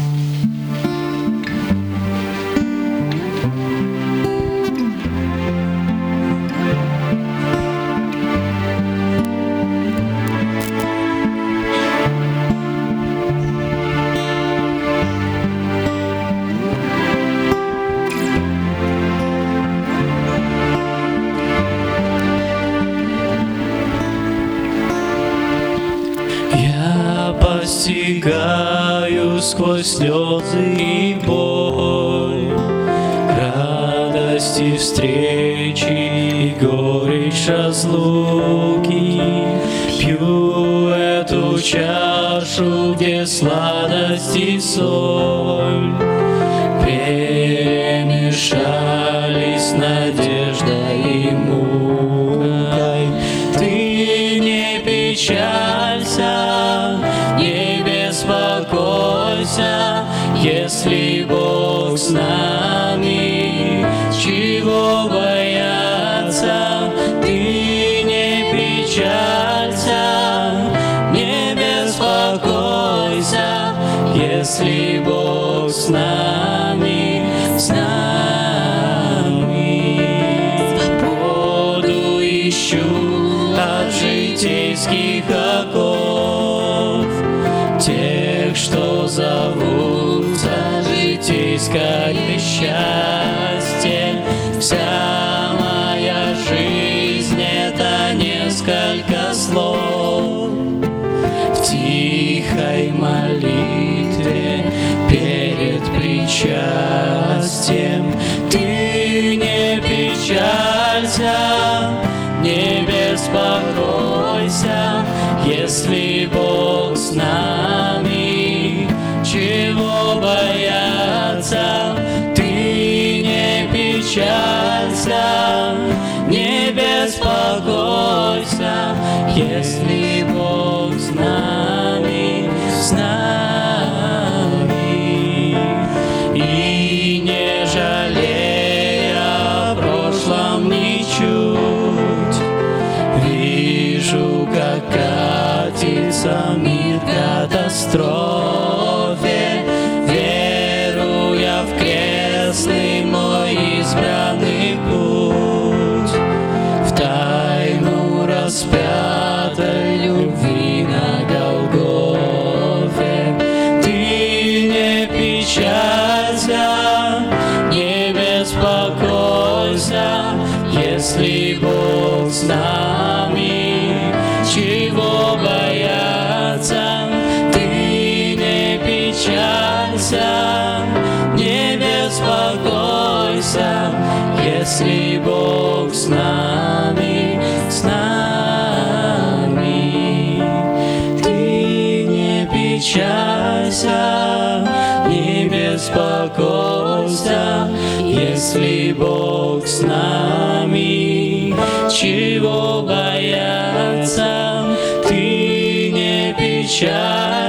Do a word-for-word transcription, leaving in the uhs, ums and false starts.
Постигаю сквозь слезы и боль радости встречи и горечь разлуки. Пью эту чашу, где сладость и соль перемешались надеждой и мукой. Ты не печалься, не беспокойся, если Бог с нами, чего бояться? Ты не печалься, не беспокойся, если Бог с нами, с нами. Свободу ищу от житейских оков, тех, что зовутся житейское счастье. Вся моя жизнь — это несколько слов в тихой молитве перед причастием. Ты не печалься, не беспокойся, если Бог с нами, чего бояться? Ты не печалься, не беспокойся, если Бог с нами, с нами. И не жалея о прошлом ничуть, вижу, как катится мир к катастрофе, веруя в крестный мой избранный путь, в тайну распятой любви на Голгофе. Ты не печалься, не беспокойся, если Бог с нами, чего бояться? Ты не печалься, не беспокойся, если Бог с нами, с нами. Ты не печалься, не беспокойся, если Бог с нами, чего бояться? Ты не печалься,